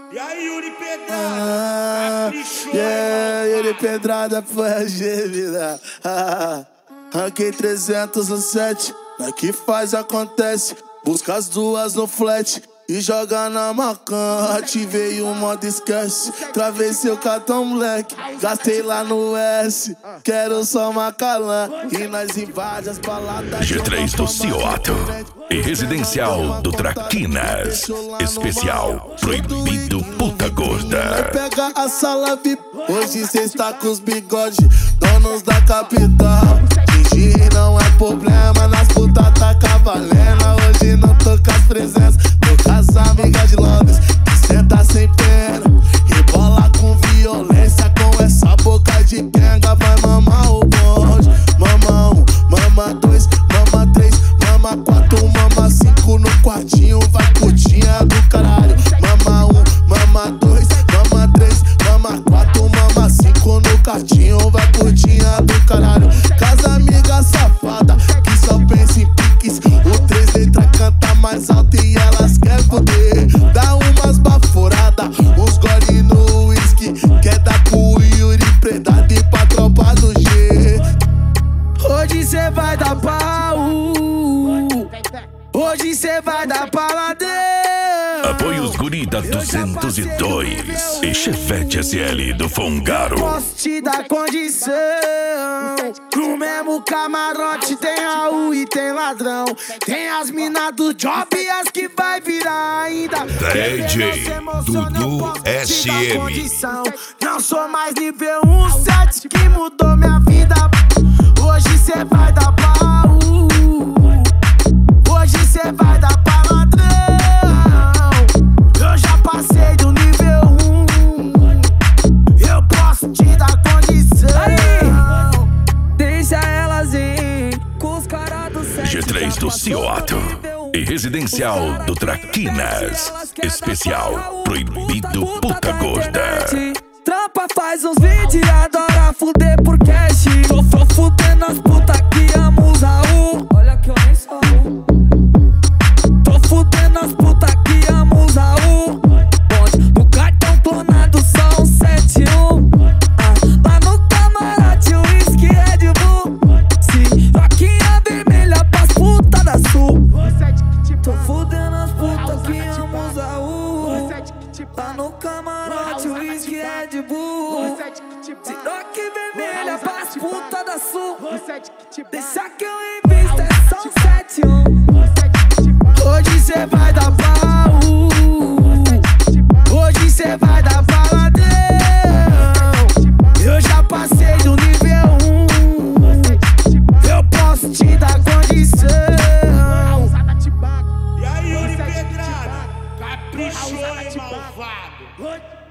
E aí, Yuri Pedrada? Yuri Pedrada foi a gêmea. Ranquei 300 no set. Aqui faz, acontece. Busca as duas no flat e joga na macan. Ativei o modo esquece. Travei seu cartão, moleque. Gastei lá no S. Quero só Macalã. E nós invade as baladas. G3 do Cioto e Residencial do Traquinas. Especial Proibido Puta Gorda. Pega a sala VIP. Hoje cê está com os bigodes, donos da capital. Fingir não é problema, nas putas tá cavalena. Hoje não tô com as presenças, tô com as amigas de Londres, que senta sem pena, rebola com violência, com essa boca de quenga. Vai mamar o bonde. Mama 1, mama 2, mama 3, mama 4, mama 5 no quartinho. Vai putinha do caralho. Mama 1, mama 2, mama 3, mama 4, mama 5 no quartinho. Vai putinha do caralho. Casa amiga safada, que só pensa em piques. O 3 letra canta mais alto e elas quer poder. Dá umas baforadas, uns gole no whisky. Quer dar pro Yuri Pedrada e pra tropa do G. Hoje cê vai dar pau. Hoje cê vai dar paladeira. Apoia os guri da 202 e Chevette SL do Fongaro. Posso te dar condição. No mesmo camarote tem Raul e tem ladrão. Tem as minas do job e as que vai virar ainda. DJ Dudu SM. Não sou mais nível 17 que mudou minha vida. Hoje cê vai dar pau. Hoje cê vai dar paladrão. Eu já passei do nível 1. Eu posso te dar condição. Deixa elas ir com os caras do G3 do Cioto e Residencial do Traquinas. Especial Proibido Puta Gorda. Trampa faz uns vídeos e adora fuder por cash. Tô fudendo as putas que amo os Raul. Olha que eu nem sou Raul. Tô fudendo as putas que amo os Raul. Bonde do cartão clonado são 71. Lá no camarote o uísque Red Bull. Se roquinha vermelha pras putas da sul. Tô fudendo as putas que amo os Raul. Lá no camarote o uísque Red Bull. Se roque vermelha pras putas da sul. Deixa que eu invisto, é só 71. Hoje cê vai dar pau. Hoje cê vai dar paladrão. Eu já passei do nível 1. Eu posso te dar condição. E aí, Yuri Pedrada? Caprichou, hein, malvado?